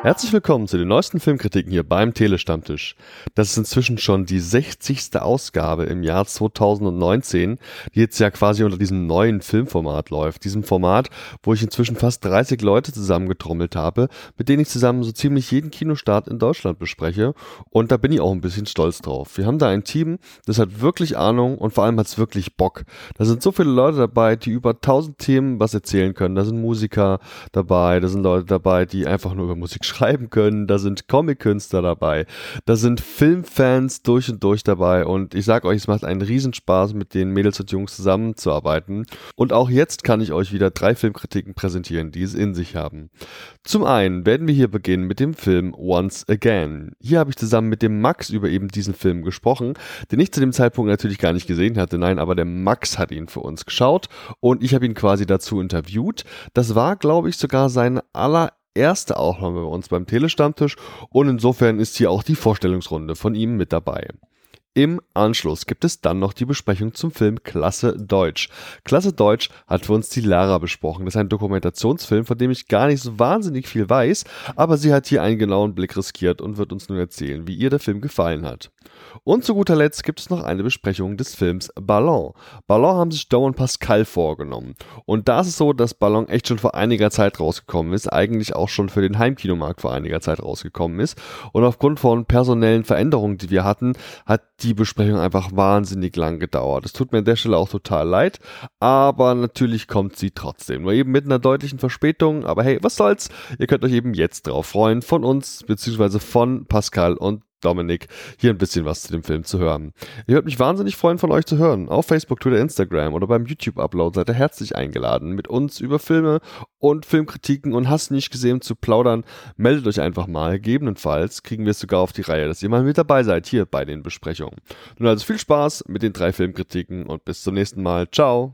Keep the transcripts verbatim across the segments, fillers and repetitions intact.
Herzlich willkommen zu den neuesten Filmkritiken hier beim Telestammtisch. Das ist inzwischen schon die sechzigste Ausgabe im Jahr zweitausendneunzehn, die jetzt ja quasi unter diesem neuen Filmformat läuft. Diesem Format, wo ich inzwischen fast dreißig Leute zusammengetrommelt habe, mit denen ich zusammen so ziemlich jeden Kinostart in Deutschland bespreche. Und da bin ich auch ein bisschen stolz drauf. Wir haben da ein Team, das hat wirklich Ahnung und vor allem hat es wirklich Bock. Da sind so viele Leute dabei, die über tausend Themen was erzählen können. Da sind Musiker dabei, da sind Leute dabei, die einfach nur über Musik schreiben können, da sind Comic-Künstler dabei, da sind Filmfans durch und durch dabei und ich sag euch, es macht einen Riesenspaß, mit den Mädels und Jungs zusammenzuarbeiten. Und auch jetzt kann ich euch wieder drei Filmkritiken präsentieren, die es in sich haben. Zum einen werden wir hier beginnen mit dem Film Once Again. Hier habe ich zusammen mit dem Max über eben diesen Film gesprochen, den ich zu dem Zeitpunkt natürlich gar nicht gesehen hatte, nein, aber der Max hat ihn für uns geschaut und ich habe ihn quasi dazu interviewt. Das war, glaube ich, sogar sein aller erste Aufnahme bei uns beim Telestammtisch und insofern ist hier auch die Vorstellungsrunde von ihm mit dabei. Im Anschluss gibt es dann noch die Besprechung zum Film Klasse Deutsch. Klasse Deutsch hat für uns die Lara besprochen. Das ist ein Dokumentationsfilm, von dem ich gar nicht so wahnsinnig viel weiß, aber sie hat hier einen genauen Blick riskiert und wird uns nun erzählen, wie ihr der Film gefallen hat. Und zu guter Letzt gibt es noch eine Besprechung des Films Ballon. Ballon haben sich Joe und Pascal vorgenommen. Und da ist es so, dass Ballon echt schon vor einiger Zeit rausgekommen ist, eigentlich auch schon für den Heimkinomarkt vor einiger Zeit rausgekommen ist. Und aufgrund von personellen Veränderungen, die wir hatten, hat die Besprechung einfach wahnsinnig lang gedauert. Es tut mir an der Stelle auch total leid, aber natürlich kommt sie trotzdem. Nur eben mit einer deutlichen Verspätung, aber hey, was soll's? Ihr könnt euch eben jetzt drauf freuen, von uns, beziehungsweise von Pascal und Dominik, hier ein bisschen was zu dem Film zu hören. Ihr würdet mich wahnsinnig freuen, von euch zu hören. Auf Facebook, Twitter, Instagram oder beim YouTube-Upload seid ihr herzlich eingeladen, mit uns über Filme und Filmkritiken und hast nicht gesehen zu plaudern. Meldet euch einfach mal. Gegebenenfalls kriegen wir es sogar auf die Reihe, dass ihr mal mit dabei seid hier bei den Besprechungen. Nun also viel Spaß mit den drei Filmkritiken und bis zum nächsten Mal. Ciao!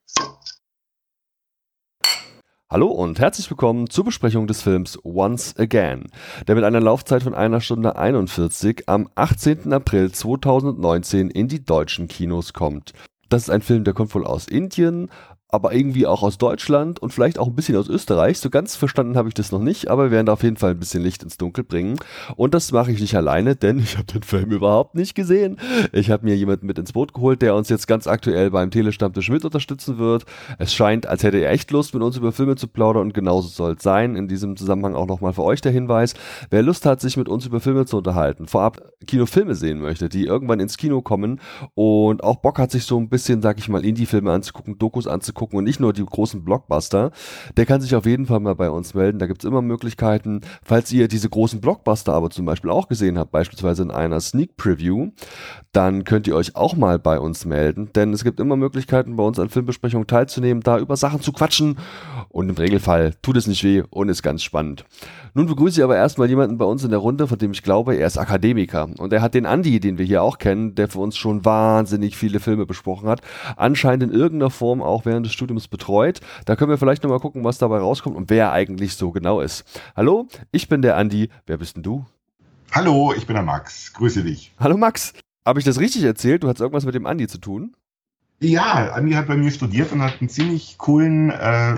Hallo und herzlich willkommen zur Besprechung des Films Once Again, der mit einer Laufzeit von einer Stunde einundvierzig am achtzehnten April zweitausendneunzehn in die deutschen Kinos kommt. Das ist ein Film, der kommt wohl aus Indien, aber irgendwie auch aus Deutschland und vielleicht auch ein bisschen aus Österreich. So ganz verstanden habe ich das noch nicht, aber wir werden da auf jeden Fall ein bisschen Licht ins Dunkel bringen. Und das mache ich nicht alleine, denn ich habe den Film überhaupt nicht gesehen. Ich habe mir jemanden mit ins Boot geholt, der uns jetzt ganz aktuell beim Telestammtisch mit unterstützen wird. Es scheint, als hätte er echt Lust, mit uns über Filme zu plaudern und genauso soll es sein. In diesem Zusammenhang auch nochmal für euch der Hinweis, wer Lust hat, sich mit uns über Filme zu unterhalten, vorab Kinofilme sehen möchte, die irgendwann ins Kino kommen und auch Bock hat, sich so ein bisschen, sag ich mal, Indie-Filme anzugucken, Dokus anzugucken, und nicht nur die großen Blockbuster, der kann sich auf jeden Fall mal bei uns melden. Da gibt es immer Möglichkeiten, falls ihr diese großen Blockbuster aber zum Beispiel auch gesehen habt, beispielsweise in einer Sneak Preview, dann könnt ihr euch auch mal bei uns melden, denn es gibt immer Möglichkeiten, bei uns an Filmbesprechungen teilzunehmen, da über Sachen zu quatschen und im Regelfall tut es nicht weh und ist ganz spannend. Nun begrüße ich aber erstmal jemanden bei uns in der Runde, von dem ich glaube, er ist Akademiker und er hat den Andi, den wir hier auch kennen, der für uns schon wahnsinnig viele Filme besprochen hat, anscheinend in irgendeiner Form auch während des Studiums betreut. Da können wir vielleicht nochmal gucken, was dabei rauskommt und wer eigentlich so genau ist. Hallo, ich bin der Andi. Wer bist denn du? Hallo, ich bin der Max. Grüße dich. Hallo Max. Habe ich das richtig erzählt? Du hast irgendwas mit dem Andi zu tun? Ja, Andi hat bei mir studiert und hat einen ziemlich coolen äh,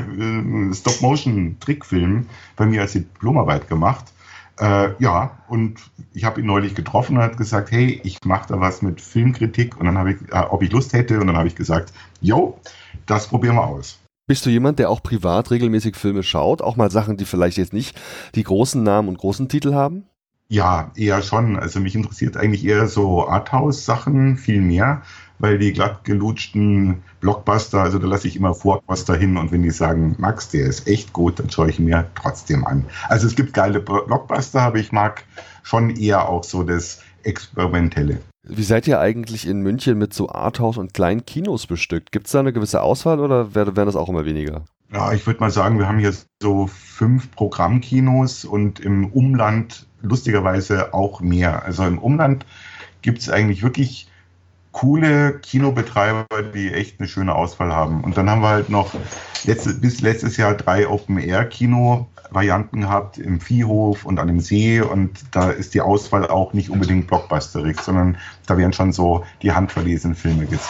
Stop-Motion-Trickfilm bei mir als Diplomarbeit gemacht. Äh, ja, und ich habe ihn neulich getroffen und hat gesagt, hey, ich mache da was mit Filmkritik und dann habe ich, äh, ob ich Lust hätte und dann habe ich gesagt, jo, das probieren wir aus. Bist du jemand, der auch privat regelmäßig Filme schaut? Auch mal Sachen, die vielleicht jetzt nicht die großen Namen und großen Titel haben? Ja, eher schon. Also mich interessiert eigentlich eher so Arthouse-Sachen viel mehr, weil die glatt gelutschten Blockbuster, also da lasse ich immer Blockbuster hin und wenn die sagen, Max, der ist echt gut, dann schaue ich ihn mir trotzdem an. Also es gibt geile Blockbuster, aber ich mag schon eher auch so das Experimentelle. Wie seid ihr eigentlich in München mit so Arthouse und kleinen Kinos bestückt? Gibt es da eine gewisse Auswahl oder wären das auch immer weniger? Ja, ich würde mal sagen, wir haben hier so fünf Programmkinos und im Umland lustigerweise auch mehr. Also im Umland gibt es eigentlich wirklich coole Kinobetreiber, die echt eine schöne Auswahl haben. Und dann haben wir halt noch letzte, bis letztes Jahr drei Open-Air-Kino-Varianten gehabt im Viehhof und an dem See. Und da ist die Auswahl auch nicht unbedingt blockbusterig, sondern da werden schon so die handverlesenen Filme gezeigt.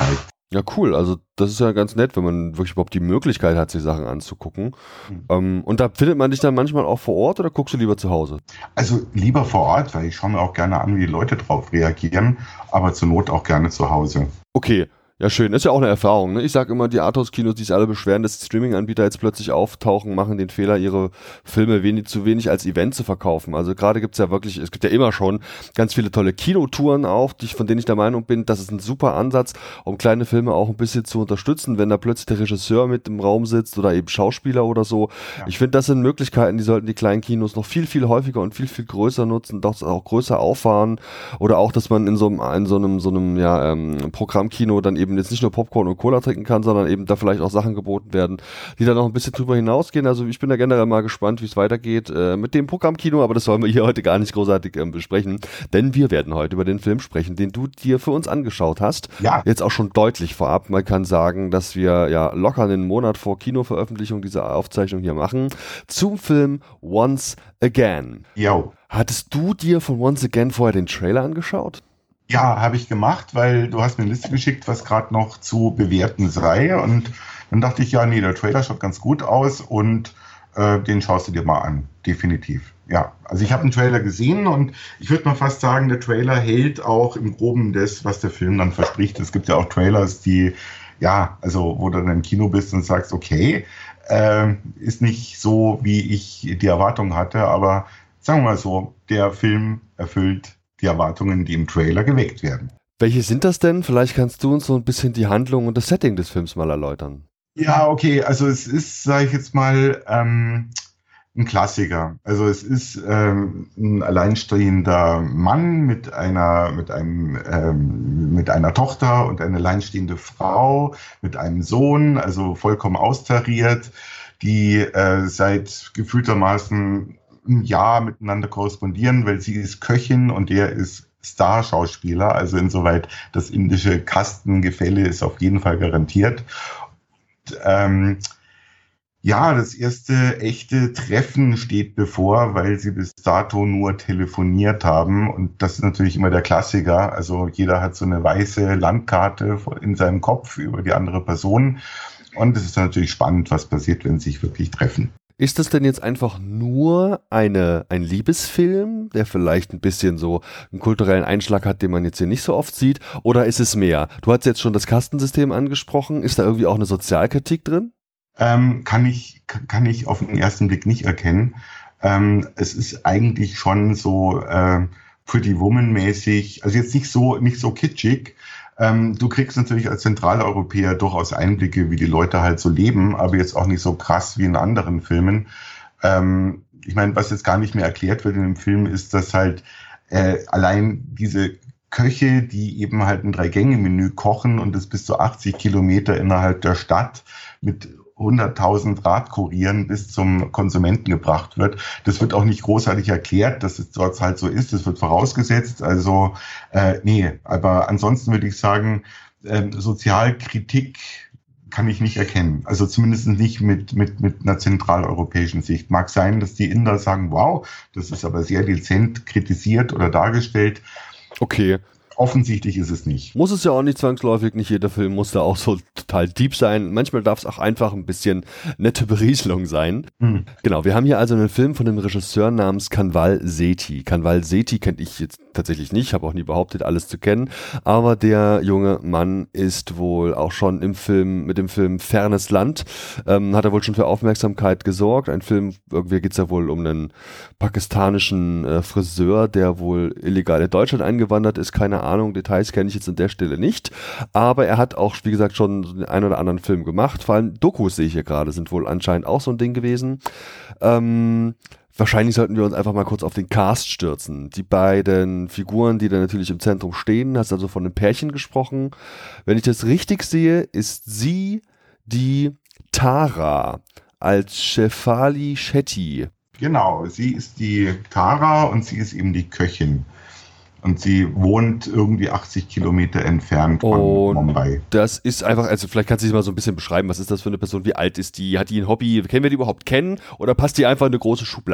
Ja, cool. Also das ist ja ganz nett, wenn man wirklich überhaupt die Möglichkeit hat, sich Sachen anzugucken. Mhm. Ähm, und da findet man dich dann manchmal auch vor Ort oder guckst du lieber zu Hause? Also lieber vor Ort, weil ich schaue mir auch gerne an, wie die Leute drauf reagieren, aber zur Not auch gerne zu Hause. Okay. Ja, schön. Das ist ja auch eine Erfahrung. Ne? Ich sage immer, die Arthouse-Kinos, die sich alle beschweren, dass die Streaming-Anbieter jetzt plötzlich auftauchen, machen den Fehler, ihre Filme wenig zu wenig als Event zu verkaufen. Also gerade gibt's ja wirklich, es gibt ja immer schon ganz viele tolle Kinotouren auch, die, von denen ich der Meinung bin, das ist ein super Ansatz, um kleine Filme auch ein bisschen zu unterstützen, wenn da plötzlich der Regisseur mit im Raum sitzt oder eben Schauspieler oder so. Ja. Ich finde, das sind Möglichkeiten, die sollten die kleinen Kinos noch viel, viel häufiger und viel, viel größer nutzen, doch auch größer auffahren. Oder auch, dass man in so einem, in so einem, so einem ja, ähm, Programmkino dann eben jetzt nicht nur Popcorn und Cola trinken kann, sondern eben da vielleicht auch Sachen geboten werden, die dann noch ein bisschen drüber hinausgehen. Also ich bin da generell mal gespannt, wie es weitergeht äh, mit dem Programmkino, aber das wollen wir hier heute gar nicht großartig äh, besprechen, denn wir werden heute über den Film sprechen, den du dir für uns angeschaut hast. Ja. Jetzt auch schon deutlich vorab. Man kann sagen, dass wir ja locker einen Monat vor Kinoveröffentlichung diese Aufzeichnung hier machen, zum Film Once Again. Jo. Hattest du dir von Once Again vorher den Trailer angeschaut? Ja, habe ich gemacht, weil du hast mir eine Liste geschickt, was gerade noch zu bewerten sei. Und dann dachte ich, ja, nee, der Trailer schaut ganz gut aus und äh, den schaust du dir mal an, definitiv. Ja, also ich habe einen Trailer gesehen und ich würde mal fast sagen, der Trailer hält auch im Groben das, was der Film dann verspricht. Es gibt ja auch Trailers, die, ja, also wo du dann im Kino bist und sagst, okay, äh, ist nicht so, wie ich die Erwartung hatte, aber sagen wir mal so, der Film erfüllt die Erwartungen, die im Trailer geweckt werden. Welche sind das denn? Vielleicht kannst du uns so ein bisschen die Handlung und das Setting des Films mal erläutern. Ja, okay, also es ist, sage ich jetzt mal, ähm, ein Klassiker. Also es ist ähm, ein alleinstehender Mann mit einer, mit einem, ähm, mit einer Tochter und eine alleinstehende Frau mit einem Sohn, also vollkommen austariert, die äh, seit gefühltermaßen ein Jahr miteinander korrespondieren, weil sie ist Köchin und der ist Starschauspieler, also insoweit das indische Kastengefälle ist auf jeden Fall garantiert. Und, ähm, ja, das erste echte Treffen steht bevor, weil sie bis dato nur telefoniert haben und das ist natürlich immer der Klassiker, also jeder hat so eine weiße Landkarte in seinem Kopf über die andere Person und es ist natürlich spannend, was passiert, wenn sie sich wirklich treffen. Ist das denn jetzt einfach nur eine, ein Liebesfilm, der vielleicht ein bisschen so einen kulturellen Einschlag hat, den man jetzt hier nicht so oft sieht? Oder ist es mehr? Du hast jetzt schon das Kastensystem angesprochen. Ist da irgendwie auch eine Sozialkritik drin? Ähm, kann ich, kann ich auf den ersten Blick nicht erkennen. Ähm, es ist eigentlich schon so äh, Pretty Woman-mäßig, also jetzt nicht so, nicht so kitschig. Ähm, du kriegst natürlich als Zentraleuropäer durchaus Einblicke, wie die Leute halt so leben, aber jetzt auch nicht so krass wie in anderen Filmen. Ähm, ich meine, was jetzt gar nicht mehr erklärt wird in dem Film, ist, dass halt äh, allein diese Köche, die eben halt ein Drei-Gänge-Menü kochen und das bis zu achtzig Kilometer innerhalb der Stadt mit hunderttausend Radkurieren bis zum Konsumenten gebracht wird. Das wird auch nicht großartig erklärt, dass es dort halt so ist. Das wird vorausgesetzt. Also äh, nee, aber ansonsten würde ich sagen, äh, Sozialkritik kann ich nicht erkennen. Also zumindest nicht mit, mit, mit einer zentraleuropäischen Sicht. Mag sein, dass die Inder sagen, wow, das ist aber sehr dezent kritisiert oder dargestellt. Okay. Offensichtlich ist es nicht. Muss es ja auch nicht zwangsläufig, nicht jeder Film muss da auch so total deep sein. Manchmal darf es auch einfach ein bisschen nette Berieselung sein. Hm. Genau, wir haben hier also einen Film von einem Regisseur namens Kanwal Sethi. Kanwal Sethi kenne ich jetzt tatsächlich nicht, habe auch nie behauptet, alles zu kennen. Aber der junge Mann ist wohl auch schon im Film, mit dem Film Fernes Land, ähm, hat er wohl schon für Aufmerksamkeit gesorgt. Ein Film, irgendwie geht es ja wohl um einen pakistanischen äh, Friseur, der wohl illegal in Deutschland eingewandert ist, keine Ahnung, Details kenne ich jetzt an der Stelle nicht, aber er hat auch, wie gesagt, schon den einen oder anderen Film gemacht, vor allem Dokus sehe ich hier gerade, sind wohl anscheinend auch so ein Ding gewesen. Ähm, wahrscheinlich sollten wir uns einfach mal kurz auf den Cast stürzen. Die beiden Figuren, die da natürlich im Zentrum stehen, hast also von einem Pärchen gesprochen. Wenn ich das richtig sehe, ist sie die Tara als Shefali Shetty. Genau, sie ist die Tara und sie ist eben die Köchin. Und sie wohnt irgendwie achtzig Kilometer entfernt von und Mumbai. Das ist einfach, also vielleicht kannst du dich mal so ein bisschen beschreiben, was ist das für eine Person, wie alt ist die, hat die ein Hobby, können wir die überhaupt kennen oder passt die einfach in eine große Schublade?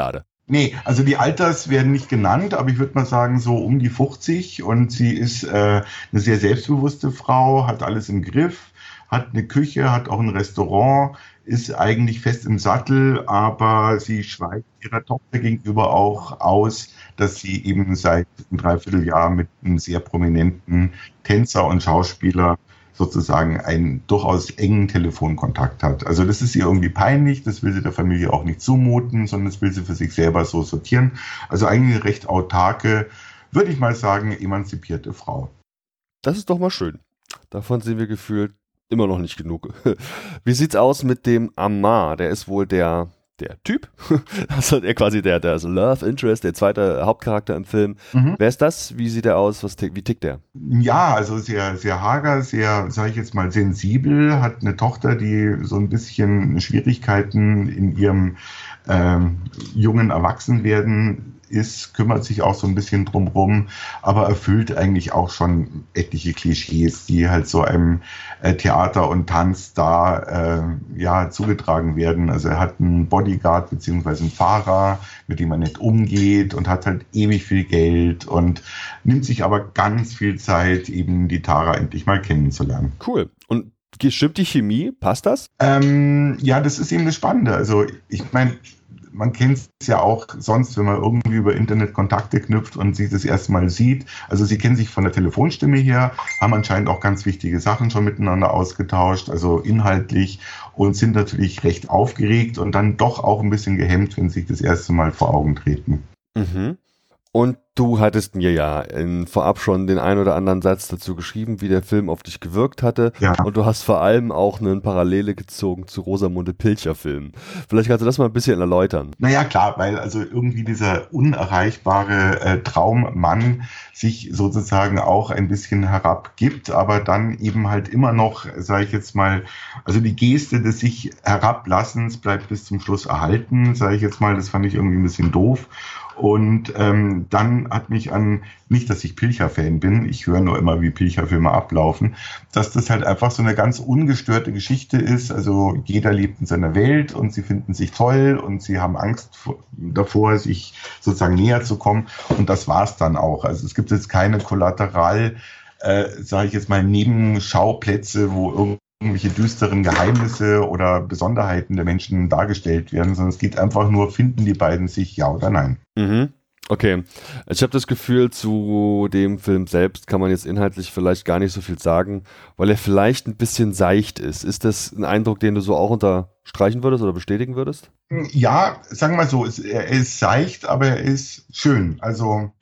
Nee, also die Alters werden nicht genannt, aber ich würde mal sagen so um die fünfzig und sie ist äh, eine sehr selbstbewusste Frau, hat alles im Griff, hat eine Küche, hat auch ein Restaurant, ist eigentlich fest im Sattel, aber sie schweigt ihrer Tochter gegenüber auch aus, dass sie eben seit einem Dreivierteljahr mit einem sehr prominenten Tänzer und Schauspieler sozusagen einen durchaus engen Telefonkontakt hat. Also das ist ihr irgendwie peinlich, das will sie der Familie auch nicht zumuten, sondern das will sie für sich selber so sortieren. Also eigentlich eine recht autarke, würde ich mal sagen, emanzipierte Frau. Das ist doch mal schön. Davon sind wir gefühlt immer noch nicht genug. Wie sieht's aus mit dem Amar? Der ist wohl der, der Typ. Also der quasi der, der Love Interest, der zweite Hauptcharakter im Film. Mhm. Wer ist das? Wie sieht der aus? Was, wie tickt der? Ja, also sehr, sehr hager, sehr, sage ich jetzt mal, sensibel, hat eine Tochter, die so ein bisschen Schwierigkeiten in ihrem ähm, jungen Erwachsenwerden ist, kümmert sich auch so ein bisschen drumrum, aber erfüllt eigentlich auch schon etliche Klischees, die halt so einem äh, Theater- und Tanzstar äh, ja, zugetragen werden. Also er hat einen Bodyguard beziehungsweise einen Fahrer, mit dem er nicht umgeht und hat halt ewig viel Geld und nimmt sich aber ganz viel Zeit, eben die Tara endlich mal kennenzulernen. Cool. Und stimmt die Chemie? Passt das? Ähm, ja, das ist eben das Spannende. Also ich meine, man kennt es ja auch sonst, wenn man irgendwie über Internet Kontakte knüpft und sich das erste Mal sieht. Also sie kennen sich von der Telefonstimme her, haben anscheinend auch ganz wichtige Sachen schon miteinander ausgetauscht, also inhaltlich, und sind natürlich recht aufgeregt und dann doch auch ein bisschen gehemmt, wenn sie sich das erste Mal vor Augen treten. Mhm. Und du hattest mir ja in, vorab schon den ein oder anderen Satz dazu geschrieben, wie der Film auf dich gewirkt hatte. Ja. Und du hast vor allem auch eine Parallele gezogen zu Rosamunde Pilcher-Filmen. Vielleicht kannst du das mal ein bisschen erläutern. Naja, klar, weil also irgendwie dieser unerreichbare äh, Traummann sich sozusagen auch ein bisschen herabgibt, aber dann eben halt immer noch, sage ich jetzt mal, also die Geste des sich herablassens bleibt bis zum Schluss erhalten, sage ich jetzt mal, das fand ich irgendwie ein bisschen doof. Und ähm, dann hat mich an, nicht, dass ich Pilcher-Fan bin, ich höre nur immer, wie Pilcher-Filme ablaufen, dass das halt einfach so eine ganz ungestörte Geschichte ist. Also jeder lebt in seiner Welt und sie finden sich toll und sie haben Angst davor, sich sozusagen näher zu kommen. Und das war's dann auch. Also es gibt jetzt keine Kollateral, äh, sage ich jetzt mal, Nebenschauplätze, wo irgendwie irgendwelche düsteren Geheimnisse oder Besonderheiten der Menschen dargestellt werden, sondern es geht einfach nur, finden die beiden sich, ja oder nein. Mhm. Okay, ich habe das Gefühl, zu dem Film selbst kann man jetzt inhaltlich vielleicht gar nicht so viel sagen, weil er vielleicht ein bisschen seicht ist. Ist das ein Eindruck, den du so auch unterstreichen würdest oder bestätigen würdest? Ja, sagen wir mal so, er ist seicht, aber er ist schön. Also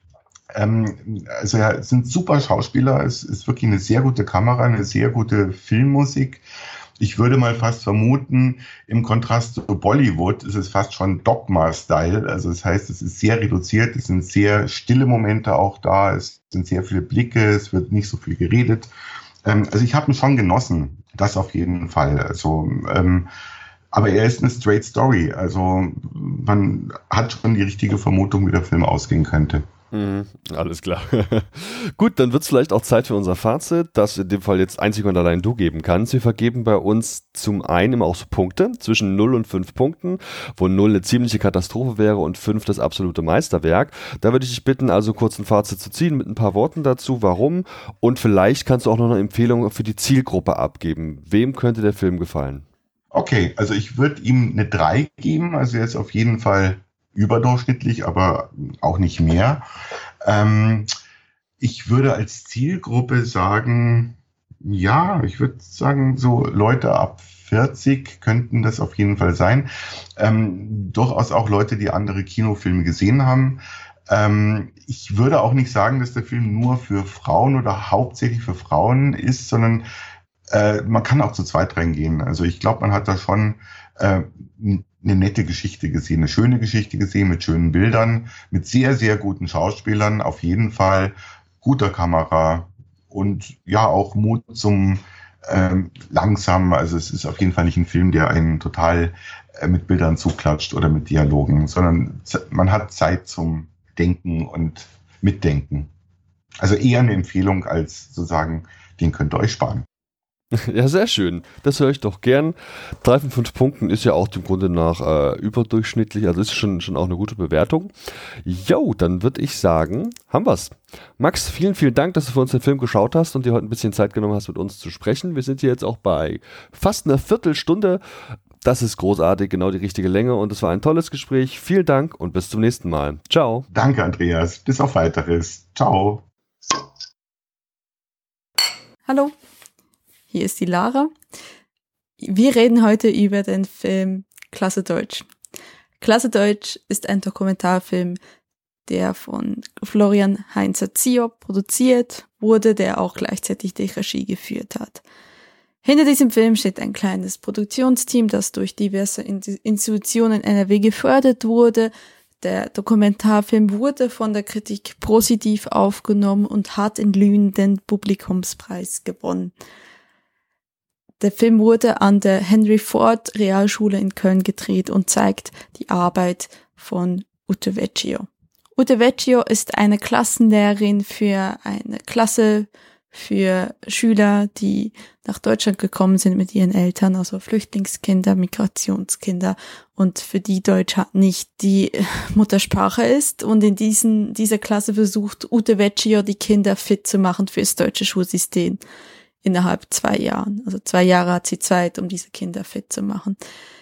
Ähm, also ja, es sind super Schauspieler, es ist wirklich eine sehr gute Kamera, eine sehr gute Filmmusik. Ich würde mal fast vermuten, im Kontrast zu Bollywood ist es fast schon Dogma-Style. Also das heißt, es ist sehr reduziert, es sind sehr stille Momente auch da, es sind sehr viele Blicke, es wird nicht so viel geredet. Ähm, also ich habe ihn schon genossen, das auf jeden Fall. Also ähm, aber er ist eine straight Story, also man hat schon die richtige Vermutung, wie der Film ausgehen könnte. Mhm, alles klar. Gut, dann wird es vielleicht auch Zeit für unser Fazit, das in dem Fall jetzt einzig und allein du geben kannst. Wir vergeben bei uns zum einen immer auch so Punkte zwischen null und fünf Punkten, wo null eine ziemliche Katastrophe wäre und fünf das absolute Meisterwerk. Da würde ich dich bitten, also kurz ein Fazit zu ziehen mit ein paar Worten dazu, warum, und vielleicht kannst du auch noch eine Empfehlung für die Zielgruppe abgeben. Wem könnte der Film gefallen? Okay, also ich würde ihm eine drei geben, also er ist auf jeden Fall überdurchschnittlich, aber auch nicht mehr. Ähm, ich würde als Zielgruppe sagen, ja, ich würde sagen, so Leute ab vierzig könnten das auf jeden Fall sein. Ähm, durchaus auch Leute, die andere Kinofilme gesehen haben. Ähm, ich würde auch nicht sagen, dass der Film nur für Frauen oder hauptsächlich für Frauen ist, sondern äh, man kann auch zu zweit reingehen. Also ich glaube, man hat da schon äh, eine nette Geschichte gesehen, eine schöne Geschichte gesehen mit schönen Bildern, mit sehr, sehr guten Schauspielern, auf jeden Fall guter Kamera und ja auch Mut zum ähm, langsam. Also es ist auf jeden Fall nicht ein Film, der einen total äh, mit Bildern zuklatscht oder mit Dialogen, sondern z- man hat Zeit zum Denken und Mitdenken. Also eher eine Empfehlung als zu sagen, den könnt ihr euch sparen. Ja, sehr schön. Das höre ich doch gern. Drei von fünf Punkten ist ja auch dem Grunde nach äh, überdurchschnittlich, also ist schon, schon auch eine gute Bewertung. Jo, dann würde ich sagen, haben wir's. Max, vielen, vielen Dank, dass du für uns den Film geschaut hast und dir heute ein bisschen Zeit genommen hast, mit uns zu sprechen. Wir sind hier jetzt auch bei fast einer Viertelstunde. Das ist großartig, genau die richtige Länge und es war ein tolles Gespräch. Vielen Dank und bis zum nächsten Mal. Ciao. Danke, Andreas. Bis auf Weiteres. Ciao. Hallo. Hier ist die Lara. Wir reden heute über den Film Klasse Deutsch. Klasse Deutsch ist ein Dokumentarfilm, der von Florian Heinzer-Ziop produziert wurde, der auch gleichzeitig die Regie geführt hat. Hinter diesem Film steht ein kleines Produktionsteam, das durch diverse Institutionen N R W gefördert wurde. Der Dokumentarfilm wurde von der Kritik positiv aufgenommen und hat den glühenden Publikumspreis gewonnen. Der Film wurde an der Henry Ford Realschule in Köln gedreht und zeigt die Arbeit von Ute Vecchio. Ute Vecchio ist eine Klassenlehrerin für eine Klasse für Schüler, die nach Deutschland gekommen sind mit ihren Eltern, also Flüchtlingskinder, Migrationskinder und für die Deutsch nicht die Muttersprache ist. Und in diesen, dieser Klasse versucht Ute Vecchio, die Kinder fit zu machen für das deutsche Schulsystem. Innerhalb zwei Jahren. Also zwei Jahre hat sie Zeit, um diese Kinder fit zu machen.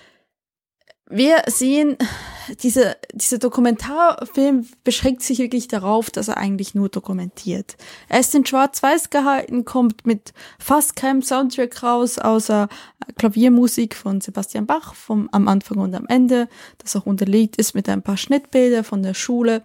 Wir sehen, diese, dieser Dokumentarfilm beschränkt sich wirklich darauf, dass er eigentlich nur dokumentiert. Er ist in Schwarz-Weiß gehalten, kommt mit fast keinem Soundtrack raus, außer Klaviermusik von Sebastian Bach vom, am Anfang und am Ende, das auch unterlegt ist mit ein paar Schnittbilder von der Schule.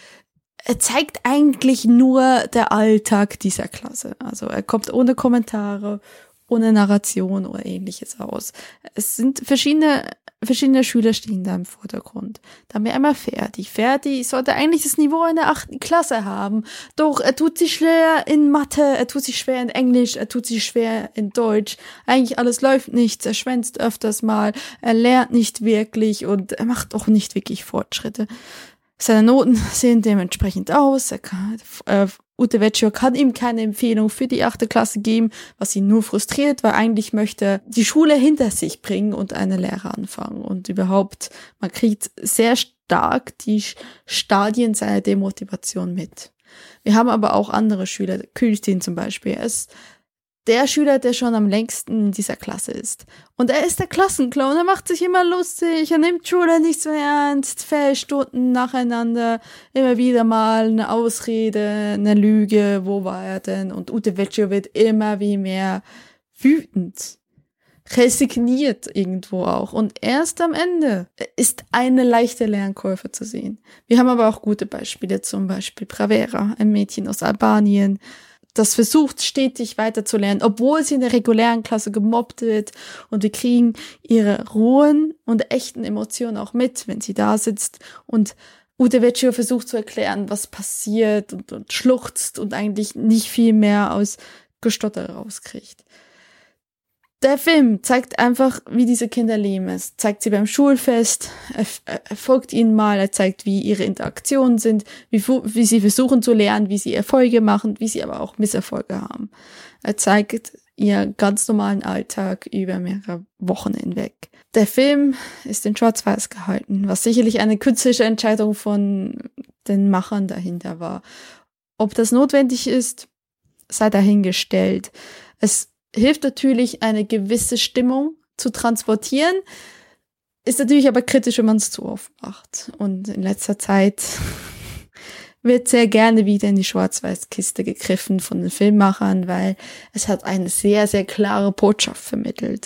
Er zeigt eigentlich nur der Alltag dieser Klasse. Also er kommt ohne Kommentare, ohne Narration oder ähnliches aus. Es sind verschiedene verschiedene Schüler stehen da im Vordergrund. Da haben wir einmal Ferdi. Ferdi sollte eigentlich das Niveau in der achten Klasse haben. Doch er tut sich schwer in Mathe, er tut sich schwer in Englisch, er tut sich schwer in Deutsch. Eigentlich alles läuft nicht, er schwänzt öfters mal, er lernt nicht wirklich und er macht auch nicht wirklich Fortschritte. Seine Noten sehen dementsprechend aus. Er kann, äh, Ute Vecchio kann ihm keine Empfehlung für die achte Klasse geben, was ihn nur frustriert, weil eigentlich möchte er die Schule hinter sich bringen und eine Lehre anfangen. Und überhaupt, man kriegt sehr stark die Stadien seiner Demotivation mit. Wir haben aber auch andere Schüler, Kühlstein zum Beispiel. Er ist der Schüler, der schon am längsten in dieser Klasse ist. Und er ist der Klassenclown, er macht sich immer lustig, er nimmt Schule nicht so ernst, Fehlstunden nacheinander, immer wieder mal eine Ausrede, eine Lüge, wo war er denn? Und Ute Vecchio wird immer wie mehr wütend, resigniert irgendwo auch. Und erst am Ende ist eine leichte Lernkurve zu sehen. Wir haben aber auch gute Beispiele, zum Beispiel Pravera, ein Mädchen aus Albanien, das versucht, stetig weiterzulernen, obwohl sie in der regulären Klasse gemobbt wird. Und wir kriegen ihre rohen und echten Emotionen auch mit, wenn sie da sitzt. Und Ute Vecchio versucht zu erklären, was passiert und, und schluchzt und eigentlich nicht viel mehr aus Gestotter rauskriegt. Der Film zeigt einfach, wie diese Kinder leben. Es zeigt sie beim Schulfest, er, er folgt ihnen mal, er zeigt, wie ihre Interaktionen sind, wie, wie sie versuchen zu lernen, wie sie Erfolge machen, wie sie aber auch Misserfolge haben. Er zeigt ihren ganz normalen Alltag über mehrere Wochen hinweg. Der Film ist in Schwarz-Weiß gehalten, was sicherlich eine künstlerische Entscheidung von den Machern dahinter war. Ob das notwendig ist, sei dahingestellt. Es hilft natürlich, eine gewisse Stimmung zu transportieren, ist natürlich aber kritisch, wenn man es zu oft macht. Und in letzter Zeit wird sehr gerne wieder in die Schwarz-Weiß-Kiste gegriffen von den Filmemachern, weil es hat eine sehr, sehr klare Botschaft vermittelt.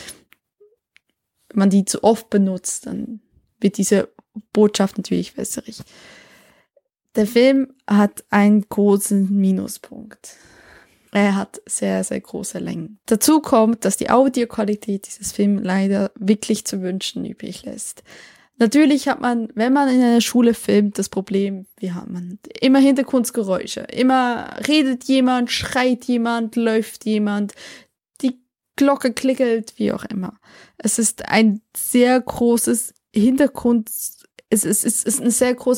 Wenn man die zu oft benutzt, dann wird diese Botschaft natürlich wässerig. Der Film hat einen großen Minuspunkt. Er hat sehr, sehr große Längen. Dazu kommt, dass die Audioqualität dieses Films leider wirklich zu wünschen übrig lässt. Natürlich hat man, wenn man in einer Schule filmt, das Problem, wir haben immer Hintergrundgeräusche. Immer redet jemand, schreit jemand, läuft jemand, die Glocke klingelt, wie auch immer. Es ist ein sehr großes Hintergrund, es ist, es ist eine sehr große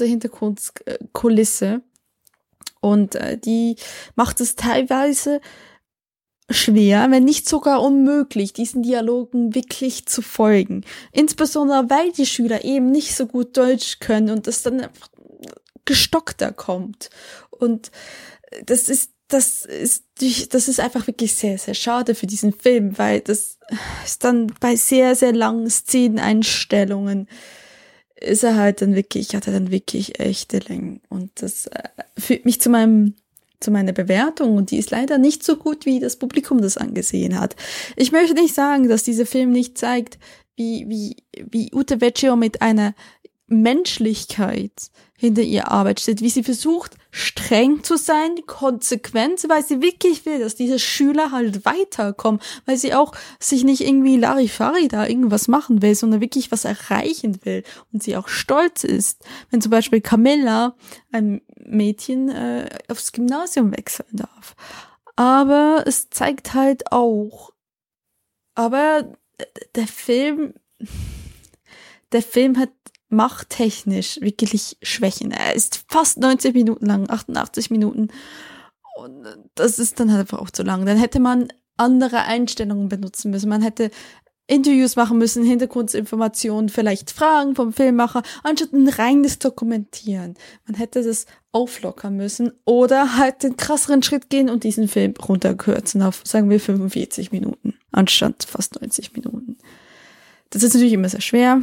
Hintergrundkulisse. Und äh, die macht es teilweise schwer, wenn nicht sogar unmöglich, diesen Dialogen wirklich zu folgen. Insbesondere, weil die Schüler eben nicht so gut Deutsch können und das dann einfach gestockter kommt. Und das ist, das ist, das ist einfach wirklich sehr, sehr schade für diesen Film, weil das ist dann bei sehr, sehr langen Szeneneinstellungen ist er halt dann wirklich, hat er dann wirklich echte Längen. Und das äh, führt mich zu meinem zu meiner Bewertung und die ist leider nicht so gut, wie das Publikum das angesehen hat. Ich möchte nicht sagen, dass dieser Film nicht zeigt, wie, wie, wie Ute Vecchio mit einer Menschlichkeit hinter ihrer Arbeit steht, wie sie versucht, streng zu sein, konsequent, weil sie wirklich will, dass diese Schüler halt weiterkommen, weil sie auch sich nicht irgendwie Larifari da irgendwas machen will, sondern wirklich was erreichen will und sie auch stolz ist, wenn zum Beispiel Camilla, ein Mädchen, äh, aufs Gymnasium wechseln darf. Aber es zeigt halt auch, aber der Film, der Film hat machttechnisch wirklich Schwächen. Er ist fast neunzig Minuten lang, achtundachtzig Minuten. Und das ist dann halt einfach auch zu lang. Dann hätte man andere Einstellungen benutzen müssen. Man hätte Interviews machen müssen, Hintergrundinformationen, vielleicht Fragen vom Filmemacher, anstatt ein reines Dokumentieren. Man hätte das auflockern müssen oder halt den krasseren Schritt gehen und diesen Film runterkürzen auf, sagen wir, fünfundvierzig Minuten, anstatt fast neunzig Minuten. Das ist natürlich immer sehr schwer.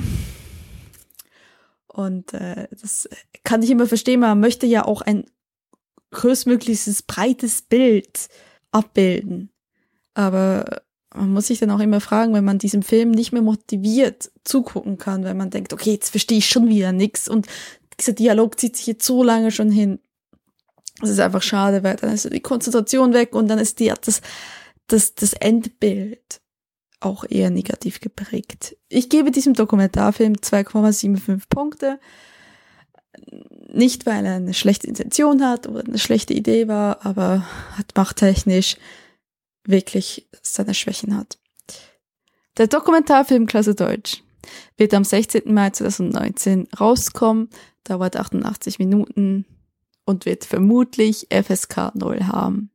Und äh, das kann ich immer verstehen, man möchte ja auch ein größtmögliches, breites Bild abbilden. Aber man muss sich dann auch immer fragen, wenn man diesem Film nicht mehr motiviert zugucken kann, wenn man denkt, okay, jetzt verstehe ich schon wieder nichts und dieser Dialog zieht sich jetzt so lange schon hin. Das ist einfach schade, weil dann ist die Konzentration weg und dann ist die, das, das, das Endbild auch eher negativ geprägt. Ich gebe diesem Dokumentarfilm zwei Komma fünfundsiebzig Punkte. Nicht, weil er eine schlechte Intention hat oder eine schlechte Idee war, aber hat machttechnisch wirklich seine Schwächen hat. Der Dokumentarfilm Klasse Deutsch wird am sechzehnten Mai zweitausendneunzehn rauskommen, dauert achtundachtzig Minuten und wird vermutlich F S K null haben.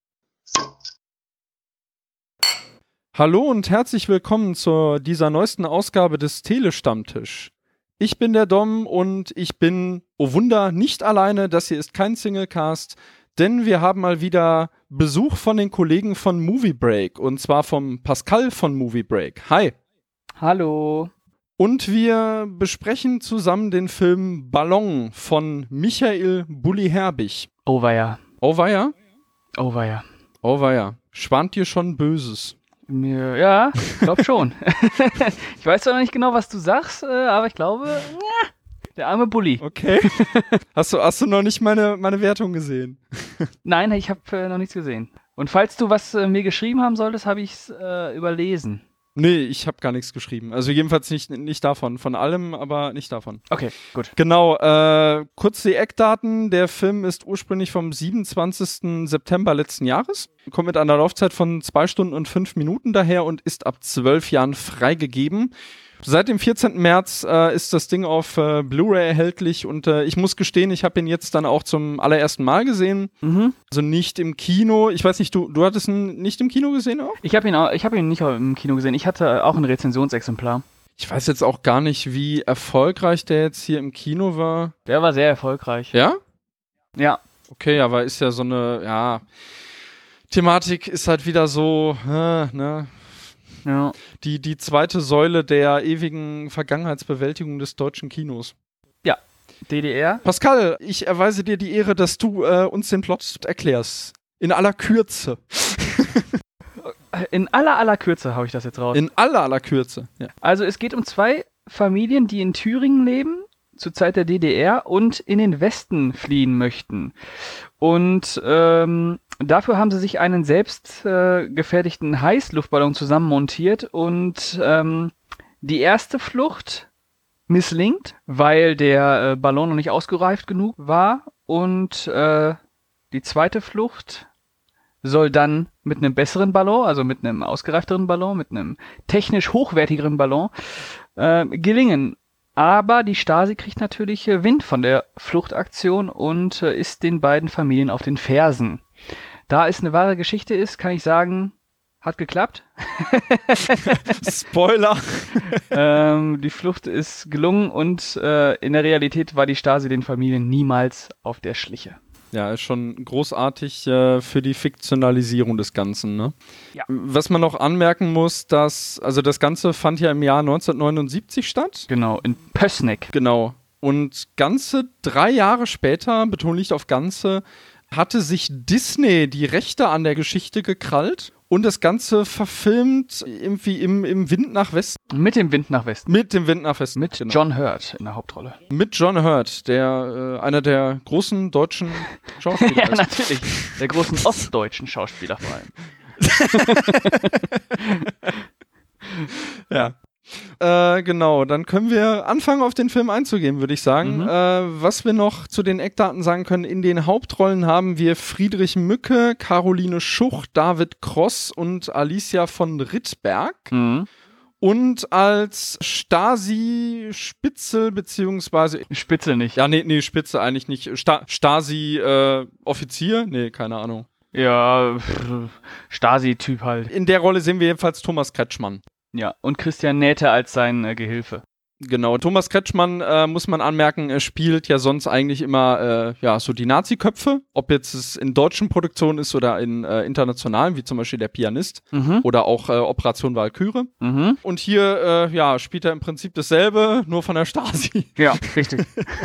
Hallo und herzlich willkommen zu dieser neuesten Ausgabe des Telestammtisch. Ich bin der Dom und ich bin, oh Wunder, nicht alleine. Das hier ist kein Singlecast, denn wir haben mal wieder Besuch von den Kollegen von Movie Break und zwar vom Pascal von Movie Break. Hi. Hallo. Und wir besprechen zusammen den Film Ballon von Michael Bulli-Herbig. Oh weia. Oh weia? Oh weia. Oh weia. Schwant dir schon Böses? Mir, ja, ich glaube schon. Ich weiß zwar noch nicht genau, was du sagst, aber ich glaube, ja, der arme Bulli. Okay. Hast du, hast du noch nicht meine, meine Wertung gesehen? Nein, ich habe äh, noch nichts gesehen. Und falls du was äh, mir geschrieben haben solltest, habe ich es äh, überlesen. Nee, ich habe gar nichts geschrieben. Also jedenfalls nicht, nicht davon. Von allem, aber nicht davon. Okay, gut. Genau, äh, kurz die Eckdaten. Der Film ist ursprünglich vom siebenundzwanzigsten September letzten Jahres. Kommt mit einer Laufzeit von zwei Stunden und fünf Minuten daher und ist ab zwölf Jahren freigegeben. Seit dem vierzehnten März äh, ist das Ding auf äh, Blu-ray erhältlich und äh, ich muss gestehen, ich habe ihn jetzt dann auch zum allerersten Mal gesehen. Mhm. Also nicht im Kino. Ich weiß nicht, du, du hattest ihn nicht im Kino gesehen auch? Ich habe ihn, auch, ich hab ihn nicht im Kino gesehen. Ich hatte auch ein Rezensionsexemplar. Ich weiß jetzt auch gar nicht, wie erfolgreich der jetzt hier im Kino war. Der war sehr erfolgreich. Ja? Ja. Okay, aber ist ja so eine, ja, Thematik ist halt wieder so, äh, ne? Ja. Die, die zweite Säule der ewigen Vergangenheitsbewältigung des deutschen Kinos. Ja, D D R. Pascal, ich erweise dir die Ehre, dass du äh, uns den Plot erklärst. In aller Kürze. In aller aller Kürze hau ich das jetzt raus. In aller aller Kürze, ja. Also es geht um zwei Familien, die in Thüringen leben, zur Zeit der D D R und in den Westen fliehen möchten. Und ähm, dafür haben sie sich einen selbst äh, gefertigten Heißluftballon zusammenmontiert und ähm, die erste Flucht misslingt, weil der äh, Ballon noch nicht ausgereift genug war und äh, die zweite Flucht soll dann mit einem besseren Ballon, also mit einem ausgereifteren Ballon, mit einem technisch hochwertigeren Ballon äh, gelingen. Aber die Stasi kriegt natürlich äh, Wind von der Fluchtaktion und äh, ist den beiden Familien auf den Fersen. Da es eine wahre Geschichte ist, kann ich sagen, hat geklappt. Spoiler. ähm, die Flucht ist gelungen und äh, in der Realität war die Stasi den Familien niemals auf der Schliche. Ja, ist schon großartig äh, für die Fiktionalisierung des Ganzen, ne? Ja. Was man noch anmerken muss, dass, also das Ganze fand ja im Jahr neunzehnhundertneunundsiebzig statt. Genau, in Pößneck. Genau. Und ganze drei Jahre später, Betonung liegt auf ganze, hatte sich Disney die Rechte an der Geschichte gekrallt und das Ganze verfilmt irgendwie im, im Wind nach Westen. Mit dem Wind nach Westen. Mit dem Wind nach Westen. Mit genau. John Hurt in der Hauptrolle. Mit John Hurt, der äh, einer der großen deutschen Schauspieler Ja, ist. natürlich. Der großen ostdeutschen Schauspieler vor allem. Ja. Äh, genau, dann können wir anfangen, auf den Film einzugehen, würde ich sagen. Mhm. Äh, was wir noch zu den Eckdaten sagen können, in den Hauptrollen haben wir Friedrich Mücke, Caroline Schuch, David Cross und Alicia von Rittberg. Mhm. Und als Stasi-Spitzel, beziehungsweise Spitze nicht. ja, nee, nee, Spitze eigentlich nicht. Sta- Stasi-Offizier? nee, keine Ahnung. Ja, pff, Stasi-Typ halt. In der Rolle sehen wir jedenfalls Thomas Kretschmann. Ja, und Christian Nähte als sein äh, Gehilfe. Genau, Thomas Kretschmann, äh, muss man anmerken, er spielt ja sonst eigentlich immer äh, ja so die Nazi-Köpfe, ob jetzt es in deutschen Produktionen ist oder in äh, internationalen, wie zum Beispiel Der Pianist Mhm. oder auch äh, Operation Walküre. Mhm. Und hier äh, ja, spielt er im Prinzip dasselbe, nur von der Stasi. Ja, richtig.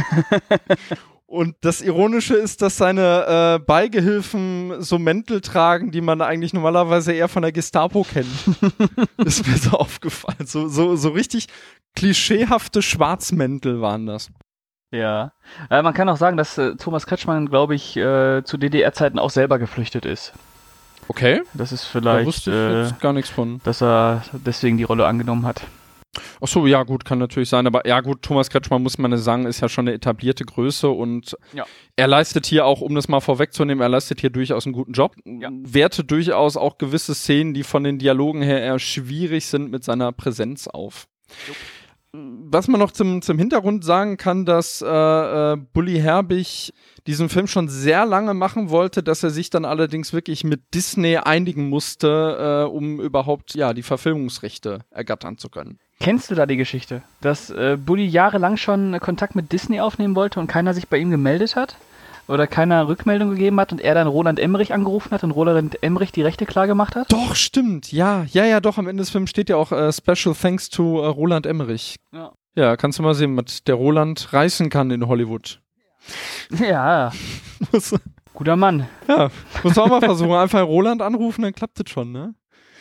Und das Ironische ist, dass seine äh, Beigehilfen so Mäntel tragen, die man eigentlich normalerweise eher von der Gestapo kennt. Ist mir so aufgefallen. So, so, so richtig klischeehafte Schwarzmäntel waren das. Ja. Äh, man kann auch sagen, dass äh, Thomas Kretschmann, glaube ich, äh, zu D D R-Zeiten auch selber geflüchtet ist. Okay. Das ist Da vielleicht, wusste ich äh, jetzt gar nichts von. dass er deswegen die Rolle angenommen hat. Ach so, ja gut, kann natürlich sein. Aber ja gut, Thomas Kretschmann, muss man ja sagen, ist ja schon eine etablierte Größe. Und Ja. er leistet hier auch, um das mal vorwegzunehmen, er leistet hier durchaus einen guten Job. Ja. Wertet durchaus auch gewisse Szenen, die von den Dialogen her eher schwierig sind, mit seiner Präsenz auf. Jupp. Was man noch zum, zum Hintergrund sagen kann, dass äh, äh, Bully Herbig diesen Film schon sehr lange machen wollte, dass er sich dann allerdings wirklich mit Disney einigen musste, äh, um überhaupt ja die Verfilmungsrechte ergattern zu können. Kennst du da die Geschichte, dass äh, Bully jahrelang schon äh, Kontakt mit Disney aufnehmen wollte und keiner sich bei ihm gemeldet hat? Oder keiner Rückmeldung gegeben hat und er dann Roland Emmerich angerufen hat und Roland Emmerich die Rechte klar gemacht hat? Doch, stimmt. Ja, ja, ja, doch. Am Ende des Films steht ja auch äh, Special Thanks to äh, Roland Emmerich. Ja. Ja, kannst du mal sehen, was der Roland reißen kann in Hollywood. Ja, Muss- guter Mann. ja, muss man auch mal versuchen. Einfach Roland anrufen, dann klappt das schon, ne?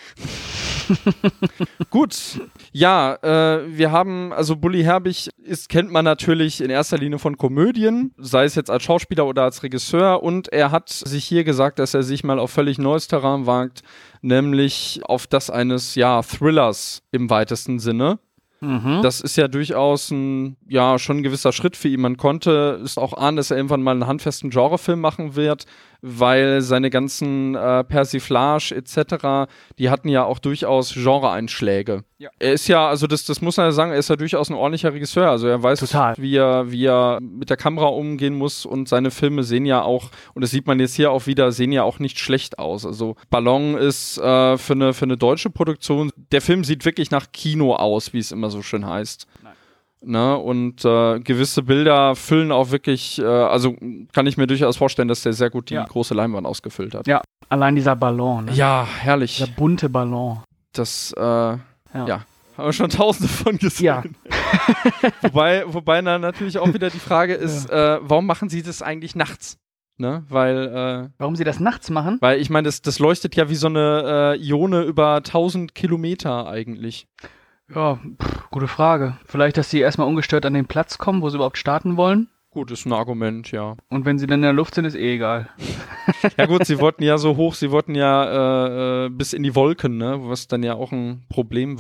Gut, ja, äh, wir haben, also Bully Herbig ist, kennt man natürlich in erster Linie von Komödien, sei es jetzt als Schauspieler oder als Regisseur, und er hat sich hier gesagt, dass er sich mal auf völlig neues Terrain wagt, nämlich auf das eines, ja, Thrillers im weitesten Sinne. Mhm. Das ist ja durchaus ein, ja, schon ein gewisser Schritt für ihn. Man konnte es auch ahnen, dass er irgendwann mal einen handfesten Genrefilm machen wird, weil seine ganzen äh, Persiflage et cetera, die hatten ja auch durchaus Genre-Einschläge. Ja. Er ist ja, also das, das muss man ja sagen, er ist ja durchaus ein ordentlicher Regisseur. Also er weiß, Total. wie er, wie er mit der Kamera umgehen muss, und seine Filme sehen ja auch, und das sieht man jetzt hier auch wieder, sehen ja auch nicht schlecht aus. Also Ballon ist äh, für eine, für eine deutsche Produktion, der Film sieht wirklich nach Kino aus, wie es immer so schön heißt. Nein. Ne? Und äh, gewisse Bilder füllen auch wirklich, äh, also kann ich mir durchaus vorstellen, dass der sehr gut die Ja. große Leinwand ausgefüllt hat. Ja, allein dieser Ballon, ne? Ja, herrlich. Dieser bunte Ballon. Das, äh, ja. Ja. Haben wir schon tausende von gesehen. Ja. wobei, wobei dann natürlich auch wieder die Frage ist, äh, warum machen sie das eigentlich nachts? Ne? Weil, äh, Warum sie das nachts machen? weil ich meine, das, das leuchtet ja wie so eine äh, Ione über tausend Kilometer eigentlich. Ja, pff, gute Frage. Vielleicht, dass sie erstmal ungestört an den Platz kommen, wo sie überhaupt starten wollen. Gut, ist ein Argument, ja. Und wenn sie dann in der Luft sind, ist eh egal. Ja gut, sie wollten ja so hoch, sie wollten ja äh, äh, bis in die Wolken, ne? Was dann ja auch ein Problem war.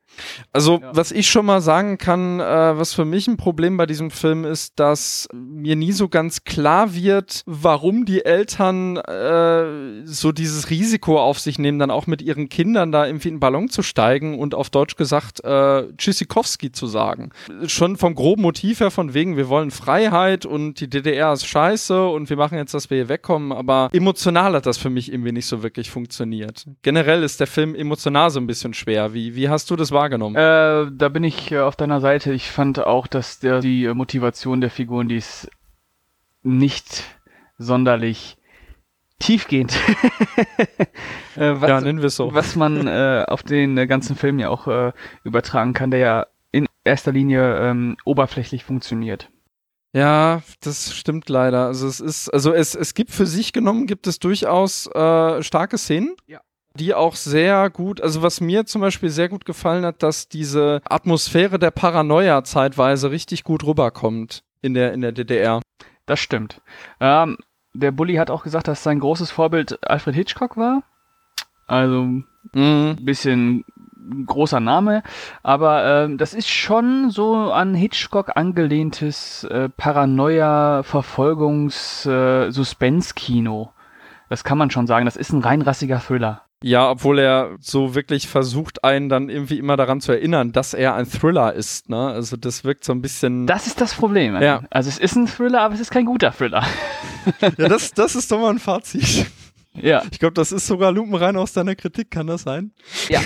Also, Ja. was ich schon mal sagen kann, äh, was für mich ein Problem bei diesem Film ist, dass mir nie so ganz klar wird, warum die Eltern äh, so dieses Risiko auf sich nehmen, dann auch mit ihren Kindern da irgendwie in einen Ballon zu steigen und auf Deutsch gesagt äh, Tschüssikowski zu sagen. Schon vom groben Motiv her, von wegen, wir wollen Freiheit und die D D R ist scheiße und wir machen jetzt, dass wir hier wegkommen, aber emotional hat das für mich irgendwie nicht so wirklich funktioniert. Generell ist der Film emotional so ein bisschen schwer. Wie, wie hast du das wahrgenommen? Äh, da bin ich äh, auf deiner Seite. Ich fand auch, dass der, die äh, Motivation der Figuren, die ist nicht sonderlich tiefgehend. äh, was, Ja, nennen wir es so. was man äh, auf den äh, ganzen Film ja auch äh, übertragen kann, der ja in erster Linie ähm, oberflächlich funktioniert. Ja, das stimmt leider. Also es ist, also es, es gibt für sich genommen, gibt es durchaus äh, starke Szenen. Ja. Die auch sehr gut, also was mir zum Beispiel sehr gut gefallen hat, dass diese Atmosphäre der Paranoia zeitweise richtig gut rüberkommt in der, in der D D R. Das stimmt. Ähm, der Bully hat auch gesagt, dass sein großes Vorbild Alfred Hitchcock war. Also Mhm. ein bisschen großer Name, aber ähm, das ist schon so an Hitchcock angelehntes äh, Paranoia, Verfolgungs, äh, Suspense-Kino. Das kann man schon sagen. Das ist ein rein rassiger Thriller. Ja, obwohl er so wirklich versucht, einen dann irgendwie immer daran zu erinnern, dass er ein Thriller ist, ne? Also das wirkt so ein bisschen... Das ist das Problem. Ja. Also es ist ein Thriller, aber es ist kein guter Thriller. Ja, das, das ist doch mal ein Fazit. Ja. Ich glaube, das ist sogar lupenrein aus deiner Kritik, kann das sein? Ja.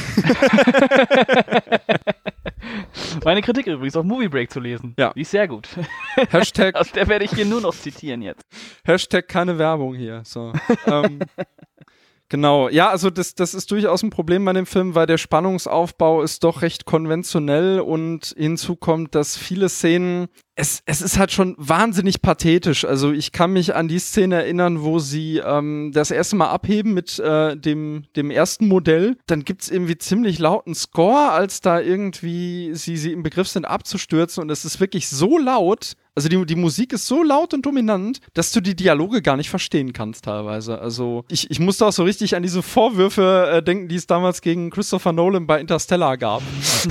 Meine Kritik übrigens auf Movie Break zu lesen. Ja. Die ist sehr gut. Hashtag, Aus der werde ich hier nur noch zitieren jetzt. Hashtag keine Werbung hier. So. ähm, genau. Ja, also das, das ist durchaus ein Problem bei dem Film, weil der Spannungsaufbau ist doch recht konventionell und hinzu kommt, dass viele Szenen, es, es ist halt schon wahnsinnig pathetisch. Also ich kann mich an die Szene erinnern, wo sie ähm, das erste Mal abheben mit äh, dem, dem ersten Modell. Dann gibt's irgendwie ziemlich lauten Score, als da irgendwie sie, sie im Begriff sind abzustürzen und es ist wirklich so laut, also die, die Musik ist so laut und dominant, dass du die Dialoge gar nicht verstehen kannst teilweise. Also ich, ich musste auch so richtig an diese Vorwürfe äh, denken, die es damals gegen Christopher Nolan bei Interstellar gab.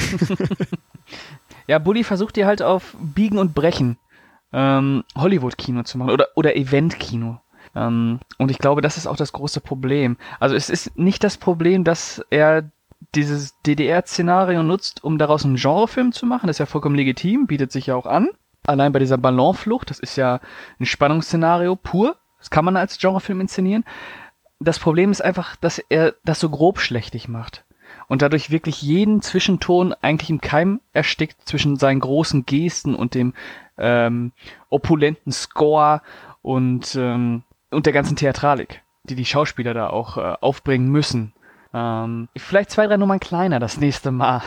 Ja, Bully versucht dir halt auf Biegen und Brechen ähm, Hollywood-Kino zu machen oder, oder Event-Kino. Ähm, und ich glaube, das ist auch das große Problem. Also es ist nicht das Problem, dass er dieses D D R-Szenario nutzt, um daraus einen Genrefilm zu machen. Das ist ja vollkommen legitim, bietet sich ja auch an. Allein bei dieser Ballonflucht, das ist ja ein Spannungsszenario pur. Das kann man als Genrefilm inszenieren. Das Problem ist einfach, dass er das so grobschlächtig macht. Und dadurch wirklich jeden Zwischenton eigentlich im Keim erstickt zwischen seinen großen Gesten und dem ähm, opulenten Score und, ähm, und der ganzen Theatralik, die die Schauspieler da auch äh, aufbringen müssen. Ähm, vielleicht zwei, drei Nummern kleiner das nächste Mal.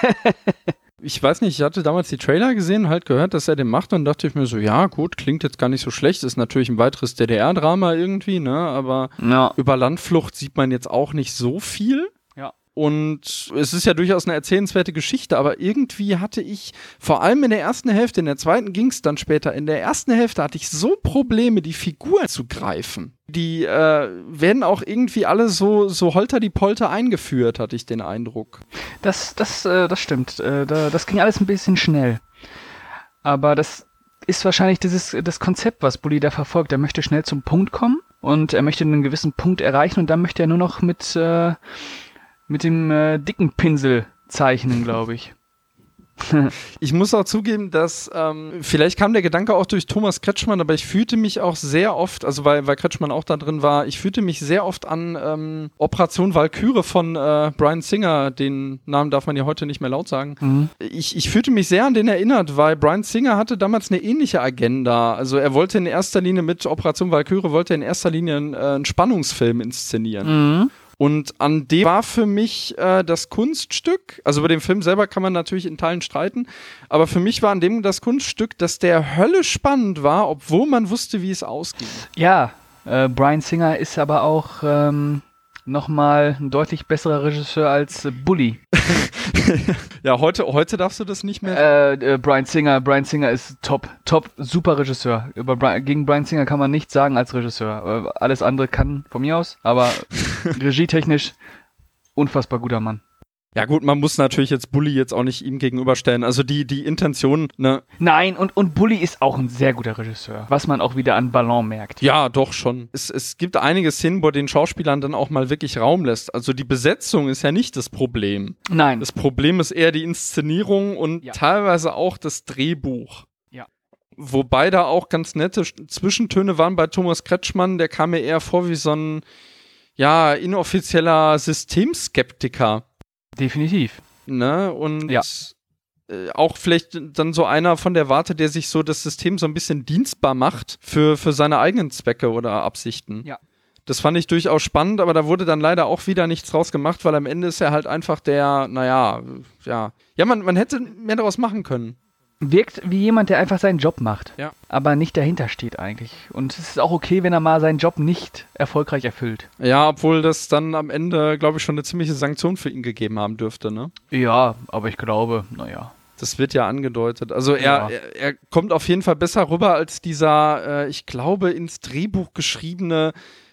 Ich weiß nicht, ich hatte damals die Trailer gesehen und halt gehört, dass er den macht und dachte ich mir so, ja gut, klingt jetzt gar nicht so schlecht, ist natürlich ein weiteres D D R-Drama irgendwie, ne, aber Ja. über Landflucht sieht man jetzt auch nicht so viel. Ja. Und es ist ja durchaus eine erzählenswerte Geschichte, aber irgendwie hatte ich, vor allem in der ersten Hälfte, in der zweiten ging es dann später, in der ersten Hälfte hatte ich so Probleme, die Figuren zu greifen. Die äh, werden auch irgendwie alle so, so holter die Polter eingeführt, hatte ich den Eindruck. Das, das, äh, das stimmt. Äh, da, das ging alles ein bisschen schnell. Aber das ist wahrscheinlich dieses, das Konzept, was Bully da verfolgt. Er möchte schnell zum Punkt kommen und er möchte einen gewissen Punkt erreichen und dann möchte er nur noch mit, äh, mit dem äh, dicken Pinsel zeichnen, glaube ich. Ich muss auch zugeben, dass ähm, vielleicht kam der Gedanke auch durch Thomas Kretschmann, aber ich fühlte mich auch sehr oft, also weil, weil Kretschmann auch da drin war, ich fühlte mich sehr oft an ähm, Operation Walküre von äh, Bryan Singer, den Namen darf man ja heute nicht mehr laut sagen. Mhm. Ich, ich fühlte mich sehr an den erinnert, weil Bryan Singer hatte damals eine ähnliche Agenda. Also er wollte in erster Linie mit Operation Walküre, wollte in erster Linie einen, äh, einen Spannungsfilm inszenieren. Mhm. Und an dem war für mich äh, das Kunststück, also über den Film selber kann man natürlich in Teilen streiten, aber für mich war an dem das Kunststück, dass der Hölle spannend war, obwohl man wusste, wie es ausging. Ja, äh, Bryan Singer ist aber auch ähm, nochmal ein deutlich besserer Regisseur als äh, Bully. Ja, heute, heute darfst du das nicht mehr. Äh, äh, Bryan Singer, Bryan Singer ist top, top, super Regisseur. Über Bri- gegen Bryan Singer kann man nichts sagen als Regisseur. Äh, alles andere kann von mir aus, aber regietechnisch unfassbar guter Mann. Ja gut, man muss natürlich jetzt Bully jetzt auch nicht ihm gegenüberstellen. Also die, die Intention, ne? Nein, und, und Bully ist auch ein sehr guter Regisseur, was man auch wieder an Ballon merkt. Ja, doch schon. Es, es gibt einige Szenen, wo den Schauspielern dann auch mal wirklich Raum lässt. Also die Besetzung ist ja nicht das Problem. Nein. Das Problem ist eher die Inszenierung und Ja. teilweise auch das Drehbuch. Ja. Wobei da auch ganz nette Zwischentöne waren bei Thomas Kretschmann. Der kam mir eher vor wie so ein, ja, inoffizieller Systemskeptiker. Definitiv. Ne? Und Ja. äh, auch vielleicht dann so einer von der Warte, der sich so das System so ein bisschen dienstbar macht für, für seine eigenen Zwecke oder Absichten. Ja. Das fand ich durchaus spannend, aber da wurde dann leider auch wieder nichts draus gemacht, weil am Ende ist er halt einfach der, naja, ja. Ja, man, man hätte mehr daraus machen können. Wirkt wie jemand, der einfach seinen Job macht, Ja. aber nicht dahinter steht eigentlich. Und es ist auch okay, wenn er mal seinen Job nicht erfolgreich erfüllt. Ja, obwohl das dann am Ende, glaube ich, schon eine ziemliche Sanktion für ihn gegeben haben dürfte, ne? Ja, aber ich glaube, naja. Das wird ja angedeutet. Also er, Ja. er, er kommt auf jeden Fall besser rüber als dieser, äh, ich glaube, ins Drehbuch geschriebene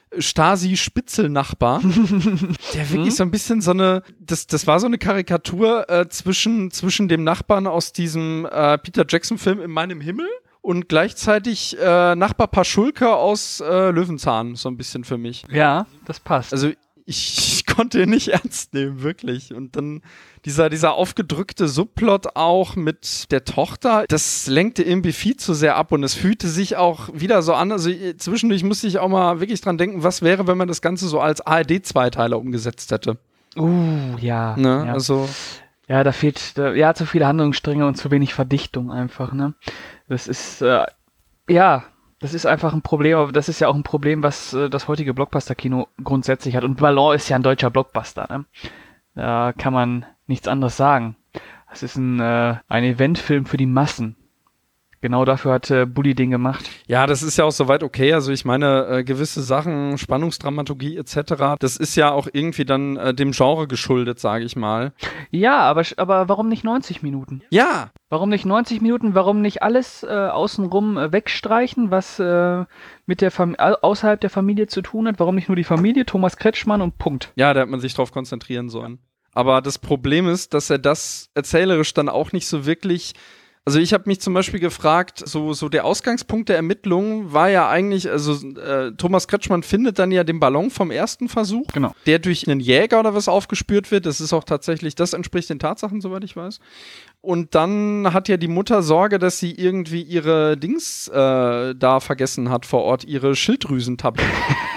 Stasi-Spitzelnachbar, der wirklich so ein bisschen so eine, das, das war so eine Karikatur äh, zwischen, zwischen dem Nachbarn aus diesem äh, Peter Jackson-Film In meinem Himmel und gleichzeitig äh, Nachbar Paschulke aus äh, Löwenzahn, so ein bisschen für mich. Ja, das passt. Also ich, ich konnte ihn nicht ernst nehmen, wirklich. Und dann dieser, dieser aufgedrückte Subplot auch mit der Tochter, das lenkte irgendwie viel zu sehr ab und es fühlte sich auch wieder so an. Also zwischendurch musste ich auch mal wirklich dran denken, was wäre, wenn man das Ganze so als A R D-Zweiteiler umgesetzt hätte. uh, ja. Ne? ja. Also Ja, da fehlt da, ja zu viele Handlungsstränge und zu wenig Verdichtung einfach, ne? Das ist äh, ja, das ist einfach ein Problem, aber das ist ja auch ein Problem, was äh, das heutige Blockbuster-Kino grundsätzlich hat. Und Ballon ist ja ein deutscher Blockbuster, ne? Da kann man nichts anderes sagen. Es ist ein, äh, ein Eventfilm für die Massen. Genau dafür hat äh, Bully den gemacht. ja, das ist ja auch soweit okay. Also ich meine, äh, gewisse Sachen, Spannungsdramaturgie et cetera, das ist ja auch irgendwie dann äh, dem Genre geschuldet, sage ich mal. Ja, aber, aber warum nicht neunzig Minuten? Ja, Warum nicht neunzig Minuten? Warum nicht alles äh, außenrum äh, wegstreichen, was äh, mit der Fam au- außerhalb der Familie zu tun hat? Warum nicht nur die Familie, Thomas Kretschmann und Punkt? ja, da hat man sich drauf konzentrieren sollen. Aber das Problem ist, dass er das erzählerisch dann auch nicht so wirklich. Also ich habe mich zum Beispiel gefragt, so, so der Ausgangspunkt der Ermittlungen war ja eigentlich, also äh, Thomas Kretschmann findet dann ja den Ballon vom ersten Versuch, Genau. der durch einen Jäger oder was aufgespürt wird. Das ist auch tatsächlich, das entspricht den Tatsachen, soweit ich weiß. Und dann hat ja die Mutter Sorge, dass sie irgendwie ihre Dings äh, da vergessen hat vor Ort, ihre Schilddrüsentabletten.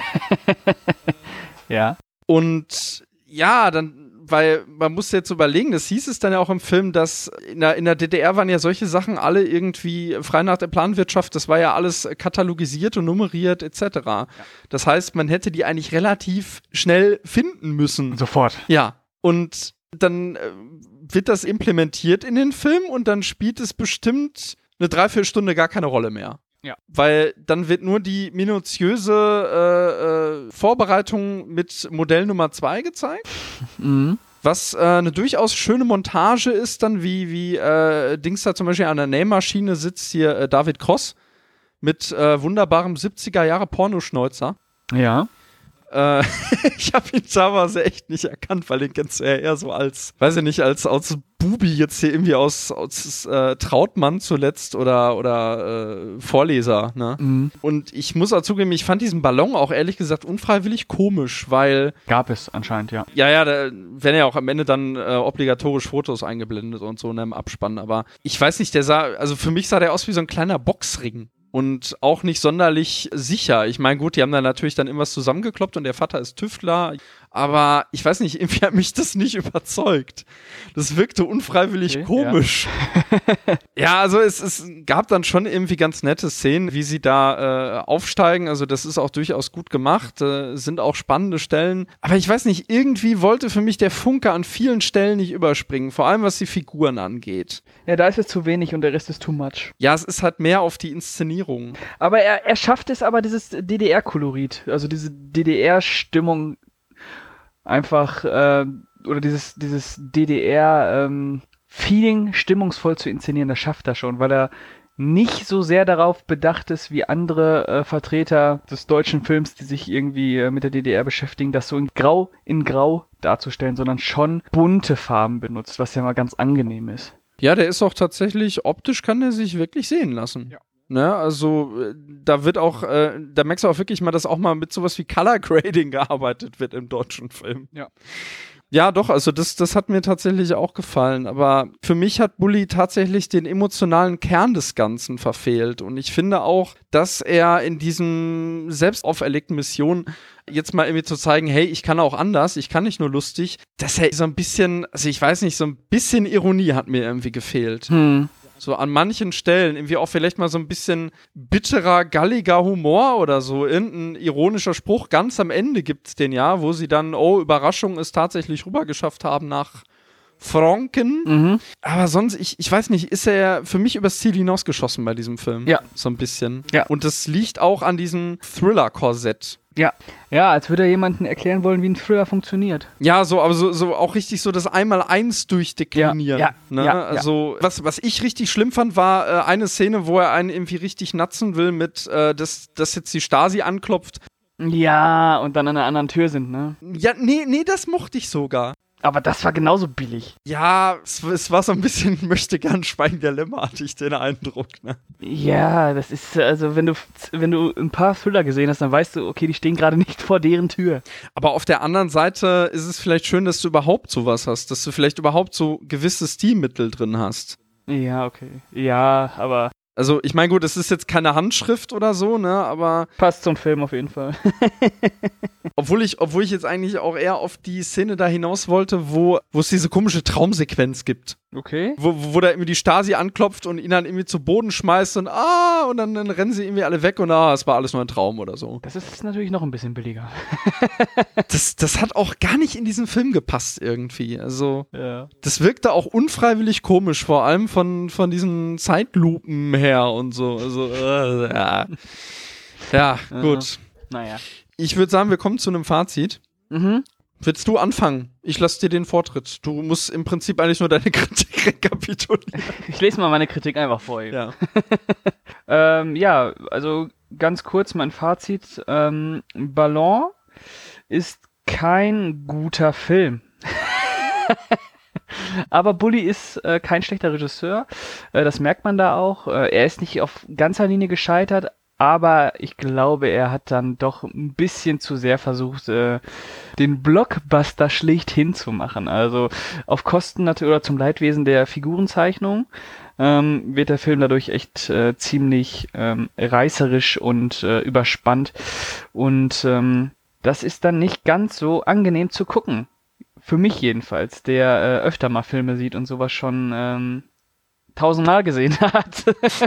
Ja. Und ja, dann, weil man muss jetzt überlegen, das hieß es dann ja auch im Film, dass in der, in der D D R waren ja solche Sachen alle irgendwie frei nach der Planwirtschaft, das war ja alles katalogisiert und nummeriert et cetera. Ja. Das heißt, man hätte die eigentlich relativ schnell finden müssen. Sofort. Ja, und dann äh, wird das implementiert in den Film und dann spielt es bestimmt eine Dreiviertelstunde gar keine Rolle mehr. Ja. Weil dann wird nur die minutiöse äh, äh, Vorbereitung mit Modell Nummer zwei gezeigt. Mhm. Was äh, eine durchaus schöne Montage ist, dann wie, wie äh, Dings da zum Beispiel an der Nähmaschine sitzt hier äh, David Cross mit äh, wunderbarem siebziger Jahre Pornoschnäuzer. Ja. Äh, ich habe ihn damals echt nicht erkannt, weil den kennst du ja eher so als, weiß ich nicht, als, als Bubi jetzt hier irgendwie aus, aus äh, Trautmann zuletzt oder, oder äh, Vorleser, ne? Mhm. Und ich muss auch zugeben, ich fand diesen Ballon auch ehrlich gesagt unfreiwillig komisch, weil Gab es anscheinend, ja. ja, ja, da werden ja auch am Ende dann äh, obligatorisch Fotos eingeblendet und so in einem Abspann, aber ich weiß nicht, der sah, also für mich sah der aus wie so ein kleiner Boxring. Und auch nicht sonderlich sicher. Ich meine, gut, die haben da natürlich dann irgendwas zusammengekloppt und der Vater ist Tüftler. Aber ich weiß nicht, irgendwie hat mich das nicht überzeugt. Das wirkte unfreiwillig Okay, komisch. Ja, ja also es, es gab dann schon irgendwie ganz nette Szenen, wie sie da äh, aufsteigen. Also das ist auch durchaus gut gemacht. Äh, sind auch spannende Stellen. Aber ich weiß nicht, irgendwie wollte für mich der Funke an vielen Stellen nicht überspringen. Vor allem, was die Figuren angeht. Ja, da ist es zu wenig und der Rest ist too much. Ja, es ist halt mehr auf die Inszenierung. Aber er, er schafft es aber, dieses D D R-Kolorit, also diese D D R-Stimmung einfach, äh, oder dieses, dieses D D R-Feeling stimmungsvoll zu inszenieren, das schafft er schon, weil er nicht so sehr darauf bedacht ist wie andere äh, Vertreter des deutschen Films, die sich irgendwie äh, mit der D D R beschäftigen, das so in Grau in Grau darzustellen, sondern schon bunte Farben benutzt, was ja mal ganz angenehm ist. Ja, der ist auch tatsächlich, optisch kann der sich wirklich sehen lassen. Ja. Ne, also da wird auch, äh, da merkst du auch wirklich mal, dass auch mal mit sowas wie Color Grading gearbeitet wird im deutschen Film. Ja. Ja, doch, also das, das hat mir tatsächlich auch gefallen, aber für mich hat Bully tatsächlich den emotionalen Kern des Ganzen verfehlt und ich finde auch, dass er in diesem selbst auferlegten Mission jetzt mal irgendwie zu zeigen, hey, ich kann auch anders, ich kann nicht nur lustig, dass er so ein bisschen, also ich weiß nicht, so ein bisschen Ironie hat mir irgendwie gefehlt. Hm. So an manchen Stellen, irgendwie auch vielleicht mal so ein bisschen bitterer, galliger Humor oder so, irgendein ironischer Spruch. Ganz am Ende gibt's den ja, wo sie dann, oh, Überraschung, es tatsächlich rübergeschafft haben nach Franken. Mhm. Aber sonst, ich, ich weiß nicht, ist er für mich übers Ziel hinausgeschossen bei diesem Film. Ja. So ein bisschen. Ja. Und das liegt auch an diesem Thriller-Korsett. Ja. Ja, als würde er jemandem erklären wollen, wie ein Thriller funktioniert. Ja, so, aber so, so auch richtig so das Einmal-Eins durchdeklinieren. Ja, ja, ne? ja, also, ja. Was, was ich richtig schlimm fand, war äh, eine Szene, wo er einen irgendwie richtig natzen will mit, äh, dass, dass jetzt die Stasi anklopft. Ja, und dann an einer anderen Tür sind, ne? Ja, nee, nee, das mochte ich sogar. Aber das war genauso billig. Ja, es, es war so ein bisschen möchte gern Schweigen der Lämmer, hatte ich den Eindruck, ne? Ja, das ist, also wenn du wenn du ein paar Thriller gesehen hast, dann weißt du, okay, die stehen gerade nicht vor deren Tür. Aber auf der anderen Seite ist es vielleicht schön, dass du überhaupt sowas hast, dass du vielleicht überhaupt so gewisse Stilmittel drin hast. Ja, okay. Ja, aber Also, ich meine, gut, es ist jetzt keine Handschrift oder so, ne, aber passt zum Film auf jeden Fall. obwohl ich, obwohl ich jetzt eigentlich auch eher auf die Szene da hinaus wollte, wo, wo es diese komische Traumsequenz gibt. Okay. Wo, wo da irgendwie die Stasi anklopft und ihn dann irgendwie zu Boden schmeißt und ah, und dann, dann rennen sie irgendwie alle weg und ah, es war alles nur ein Traum oder so. Das ist natürlich noch ein bisschen billiger. Das, das hat auch gar nicht in diesen Film gepasst irgendwie. Also, Ja. das wirkte auch unfreiwillig komisch, vor allem von, von diesen Zeitlupen her und so. Also, äh, ja. Ja, gut. Naja. Ich würde sagen, wir kommen zu einem Fazit. Mhm. Willst du anfangen? Ich lasse dir den Vortritt. Du musst im Prinzip eigentlich nur deine Kritik rekapitulieren. Ich lese mal meine Kritik einfach vor. Eben. Ja. ähm, ja, also ganz kurz mein Fazit. Ähm, Ballon ist kein guter Film. Aber Bully ist äh, kein schlechter Regisseur. Äh, das merkt man da auch. Äh, er ist nicht auf ganzer Linie gescheitert, aber ich glaube, er hat dann doch ein bisschen zu sehr versucht, äh, den Blockbuster schlechthin zu machen. Also auf Kosten natürlich oder zum Leidwesen der Figurenzeichnung ähm, wird der Film dadurch echt äh, ziemlich ähm, reißerisch und äh, überspannt. Und ähm, das ist dann nicht ganz so angenehm zu gucken. Für mich jedenfalls, der äh, öfter mal Filme sieht und sowas schon ähm, tausendmal gesehen hat.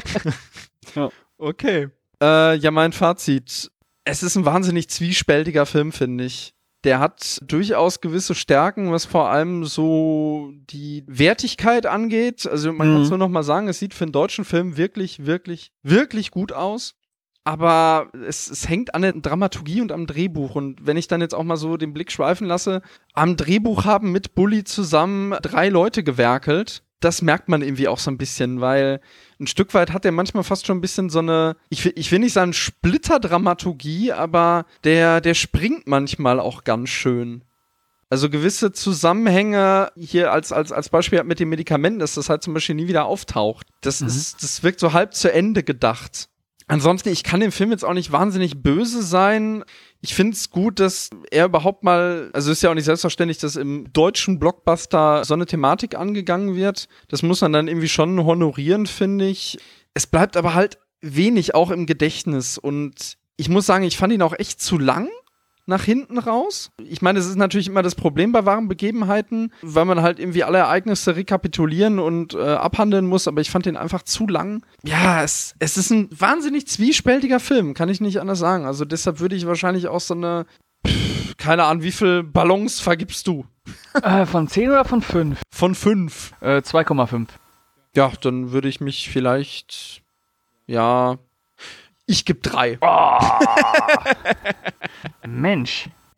Ja. Okay. Äh, ja, mein Fazit. Es ist ein wahnsinnig zwiespältiger Film, finde ich. Der hat durchaus gewisse Stärken, was vor allem so die Wertigkeit angeht. Also man Mhm. kann es nur noch mal sagen, es sieht für einen deutschen Film wirklich, wirklich, wirklich gut aus. Aber es, es hängt an der Dramaturgie und am Drehbuch. Und wenn ich dann jetzt auch mal so den Blick schweifen lasse, am Drehbuch haben mit Bully zusammen drei Leute gewerkelt. Das merkt man irgendwie auch so ein bisschen, weil ein Stück weit hat er manchmal fast schon ein bisschen so eine, ich will, ich will nicht sagen Splitterdramaturgie, aber der, der springt manchmal auch ganz schön. Also gewisse Zusammenhänge hier als, als, als Beispiel mit den Medikamenten, dass das halt zum Beispiel nie wieder auftaucht. Das Mhm. ist, das wirkt so halb zu Ende gedacht. Ansonsten, ich kann dem Film jetzt auch nicht wahnsinnig böse sein. Ich finde es gut, dass er überhaupt mal, also ist ja auch nicht selbstverständlich, dass im deutschen Blockbuster so eine Thematik angegangen wird. Das muss man dann irgendwie schon honorieren, finde ich. Es bleibt aber halt wenig auch im Gedächtnis und ich muss sagen, ich fand ihn auch echt zu lang nach hinten raus. Ich meine, das ist natürlich immer das Problem bei wahren Begebenheiten, weil man halt irgendwie alle Ereignisse rekapitulieren und äh, abhandeln muss, aber ich fand den einfach zu lang. Ja, es, es ist ein wahnsinnig zwiespältiger Film, kann ich nicht anders sagen. Also deshalb würde ich wahrscheinlich auch so eine, pff, keine Ahnung, wie viel Ballons vergibst du? Äh, von zehn oder von fünf? Von fünf. Äh, zwei Komma fünf. Ja, dann würde ich mich vielleicht, ja, ich gebe drei. Oh. Mensch.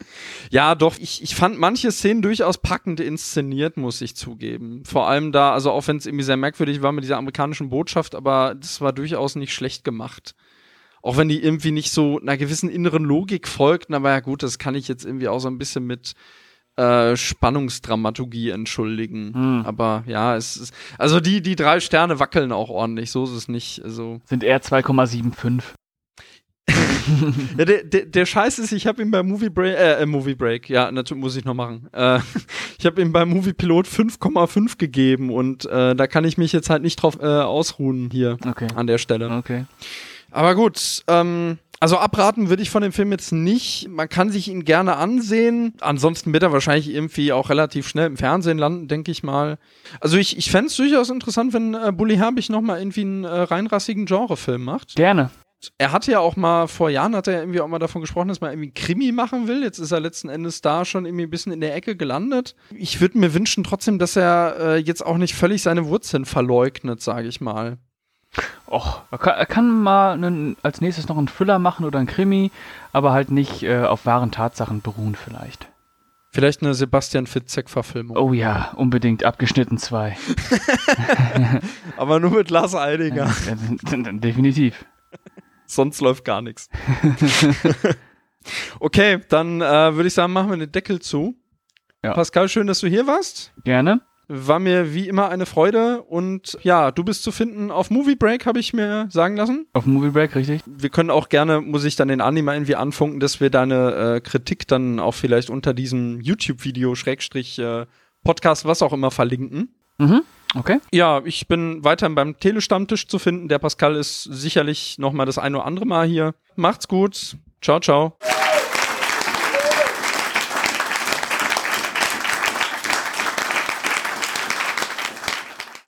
Ja, doch, ich, ich fand manche Szenen durchaus packend inszeniert, muss ich zugeben. Vor allem da, also auch wenn es irgendwie sehr merkwürdig war mit dieser amerikanischen Botschaft, aber das war durchaus nicht schlecht gemacht. Auch wenn die irgendwie nicht so einer gewissen inneren Logik folgten, aber ja gut, das kann ich jetzt irgendwie auch so ein bisschen mit äh, Spannungsdramaturgie entschuldigen. Hm. Aber ja, es ist, also die, die drei Sterne wackeln auch ordentlich, so ist es nicht. Also sind eher zwei Komma fünfundsiebzig. Ja, der, der, der Scheiß ist, ich habe ihm bei Movie Break, äh, Movie Break, ja, natürlich muss ich noch machen. Äh, ich habe ihm beim Movie Pilot fünf Komma fünf gegeben und äh, da kann ich mich jetzt halt nicht drauf äh, ausruhen hier okay. an der Stelle. Okay. Aber gut, ähm, also abraten würde ich von dem Film jetzt nicht. Man kann sich ihn gerne ansehen. Ansonsten wird er wahrscheinlich irgendwie auch relativ schnell im Fernsehen landen, denke ich mal. Also ich, ich fände es durchaus interessant, wenn äh, Bully Herbig nochmal irgendwie einen äh, reinrassigen Genrefilm macht. Gerne. Er hatte ja auch mal, vor Jahren hat er ja irgendwie auch mal davon gesprochen, dass man irgendwie Krimi machen will. Jetzt ist er letzten Endes da schon irgendwie ein bisschen in der Ecke gelandet. Ich würde mir wünschen trotzdem, dass er äh, jetzt auch nicht völlig seine Wurzeln verleugnet, sage ich mal. Och, er kann, er kann mal einen, als nächstes noch einen Thriller machen oder einen Krimi, aber halt nicht äh, auf wahren Tatsachen beruhen vielleicht. Vielleicht eine Sebastian Fitzek-Verfilmung. Oh ja, unbedingt, abgeschnitten zwei. Aber nur mit Lars Eidinger. Ja, definitiv. Sonst läuft gar nichts. Okay, dann äh, würde ich sagen, machen wir den Deckel zu. Ja. Pascal, schön, dass du hier warst. Gerne. War mir wie immer eine Freude und ja, du bist zu finden auf Movie Break, habe ich mir sagen lassen. Auf Movie Break, richtig. Wir können auch gerne, muss ich dann den Andi mal irgendwie anfunken, dass wir deine äh, Kritik dann auch vielleicht unter diesem YouTube-Video, Schrägstrich, äh, Podcast, was auch immer verlinken. Mhm. Okay. Ja, ich bin weiterhin beim Telestammtisch zu finden. Der Pascal ist sicherlich noch mal das ein oder andere Mal hier. Macht's gut. Ciao, ciao.